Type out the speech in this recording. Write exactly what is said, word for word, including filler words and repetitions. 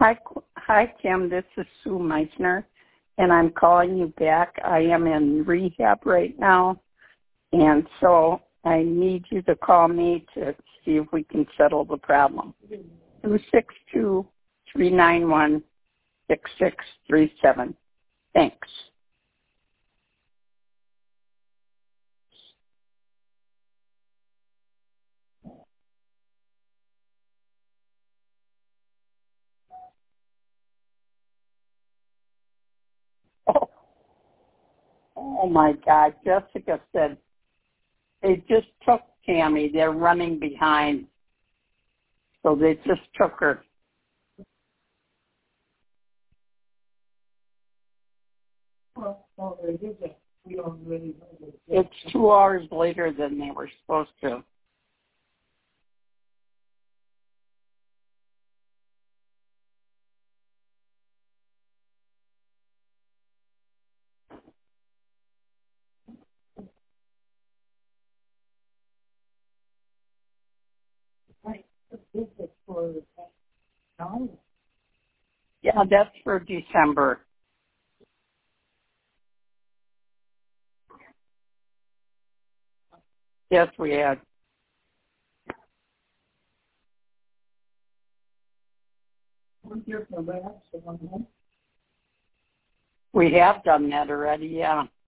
Hi, Qu- hi, Kim. This is Sue Meissner, and I'm calling you back. I am in rehab right now, and so I need you to call me to see if we can settle the problem. two six two, three nine one, six six three seven. Thanks. Oh, oh my God. Jessica said they just took Tammy. They're running behind. So they just took her. It's two hours later than they were supposed to. Yeah, that's for December. Yes, we had. We have done that already, yeah.